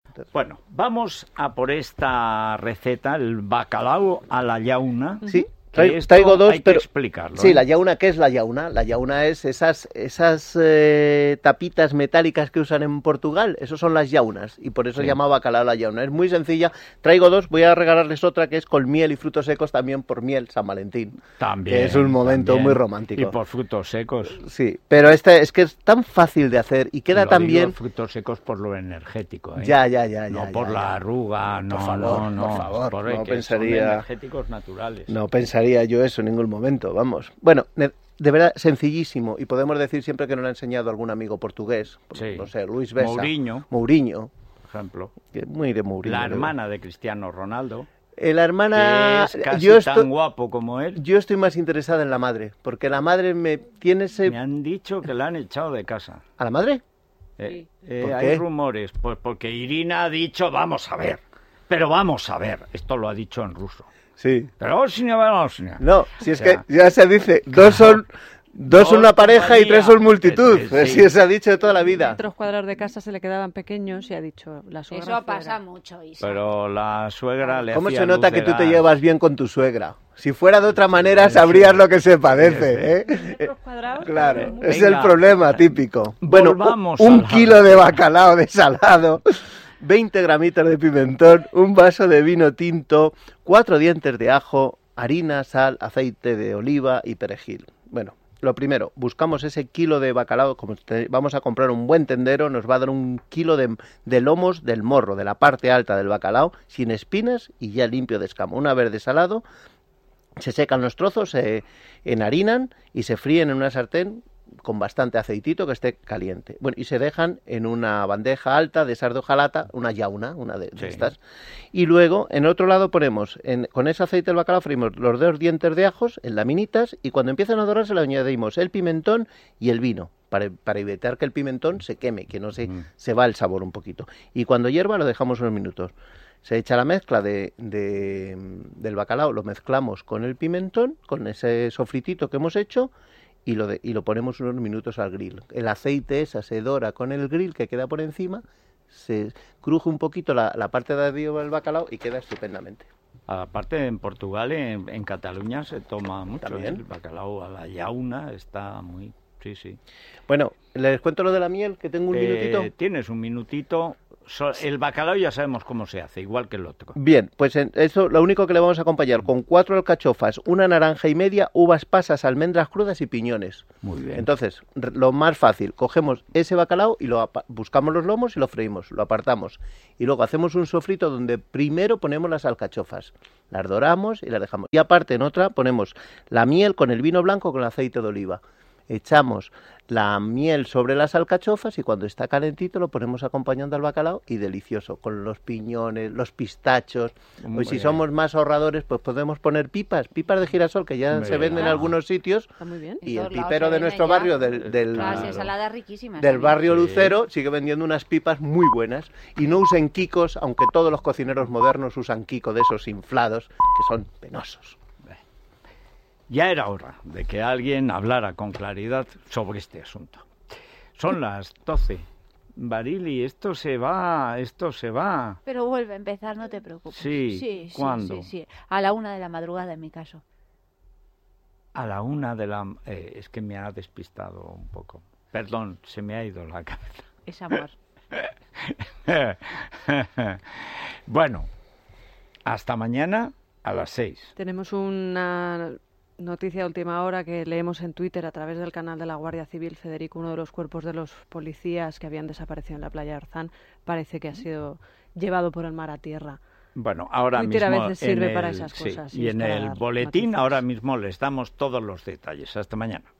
Bueno, vamos a por esta receta, el bacalao a la llauna. Sí. Traigo dos, hay pero que explicarlo. Sí, la llauna, ¿qué es la llauna? La llauna es esas tapitas metálicas que usan en Portugal, esos son las llaunas, y por eso se llama bacalao a la llauna. Es muy sencilla. Traigo dos, voy a regalarles otra que es con miel y frutos secos, también por miel, San Valentín. También. Que es un momento muy romántico. Y por frutos secos. Sí, pero este es que es tan fácil de hacer y queda tan bien. Frutos secos por lo energético, ¿eh? Ya. No por la arruga, no, por favor, no pensaría. Son energéticos naturales. No pensaría yo eso en ningún momento, vamos. Bueno, de verdad, sencillísimo, y podemos decir siempre que nos lo ha enseñado algún amigo portugués, no sé, Luis Bessa. Mourinho. Por ejemplo. Muy de Mourinho. La hermana de Cristiano Ronaldo. La hermana... Que es casi tan guapo como él. Yo estoy más interesada en la madre, porque la madre me han dicho que la han echado de casa. ¿A la madre? Sí. Hay rumores, pues porque Irina ha dicho, vamos a ver, esto lo ha dicho en ruso. Sí. Pero no, si es que ya se dice, dos son una pareja y tres son multitud. Sí, se ha dicho de toda la vida. Los metros cuadrados de casa se le quedaban pequeños y ha dicho la suegra. Eso pasa mucho, Isa. Pero la suegra le ¿Cómo hacía se nota luz que de tú te gas? llevas bien con tu suegra? Si fuera de otra manera sabrías lo que se padece, ¿Metros cuadrados? Claro, es el problema típico. Bueno, volvamos un kilo de bacalao desalado, 20 gramitos de pimentón, un vaso de vino tinto, 4 dientes de ajo, harina, sal, aceite de oliva y perejil. Bueno, lo primero, buscamos ese kilo de bacalao, vamos a comprar un buen tendero, nos va a dar un kilo de lomos del morro, de la parte alta del bacalao, sin espinas y ya limpio de escama. Una vez desalado, se secan los trozos, se enharinan y se fríen en una sartén con bastante aceitito que esté caliente. Bueno, y se dejan en una bandeja alta de esas de hojalata, una llauna, una de estas. Y luego, en otro lado ponemos, con ese aceite del bacalao freímos los 2 dientes de ajos en laminitas y cuando empiezan a dorarse le añadimos el pimentón y el vino para evitar que el pimentón se queme, que no se va el sabor un poquito. Y cuando hierva lo dejamos unos minutos. Se echa la mezcla del bacalao, lo mezclamos con el pimentón, con ese sofritito que hemos hecho y lo ponemos unos minutos al grill. El aceite se dora con el grill que queda por encima, se cruje un poquito la parte de arriba del bacalao y queda estupendamente. Aparte, en Portugal, en Cataluña se toma mucho. ¿También? El bacalao a la llauna está muy... Sí. Bueno, ¿les cuento lo de la miel, que tengo un minutito? Tienes un minutito. El bacalao ya sabemos cómo se hace, igual que el otro. Bien, pues eso lo único que le vamos a acompañar con 4 alcachofas, una naranja y media, uvas pasas, almendras crudas y piñones. Muy bien. Entonces, lo más fácil, cogemos ese bacalao y buscamos los lomos y lo freímos, lo apartamos. Y luego hacemos un sofrito donde primero ponemos las alcachofas, las doramos y las dejamos. Y aparte en otra ponemos la miel con el vino blanco con el aceite de oliva. Echamos la miel sobre las alcachofas y cuando está calentito lo ponemos acompañando al bacalao y delicioso, con los piñones, los pistachos. Pues si somos más ahorradores, pues podemos poner pipas de girasol que ya se venden en algunos sitios. Está muy bien. Y el pipero de nuestro barrio, Las ensaladas riquísimas. del barrio Lucero, sigue vendiendo unas pipas muy buenas. Y no usen quicos, aunque todos los cocineros modernos usan quico de esos inflados, que son penosos. Ya era hora de que alguien hablara con claridad sobre este asunto. Son las 12. Barili, esto se va. Pero vuelve a empezar, no te preocupes. Sí. ¿Cuándo? Sí. A la 1 de la madrugada, en mi caso. A la 1 de la... es que me ha despistado un poco. Perdón, se me ha ido la cabeza. Es amor. Bueno, hasta mañana a las 6. Tenemos una noticia de última hora que leemos en Twitter a través del canal de la Guardia Civil. Federico, uno de los cuerpos de los policías que habían desaparecido en la playa de Arzán, parece que ha sido llevado por el mar a tierra. Bueno, ahora Twitter mismo... a veces sirve para esas cosas. Y en el boletín ahora mismo les damos todos los detalles. Hasta mañana.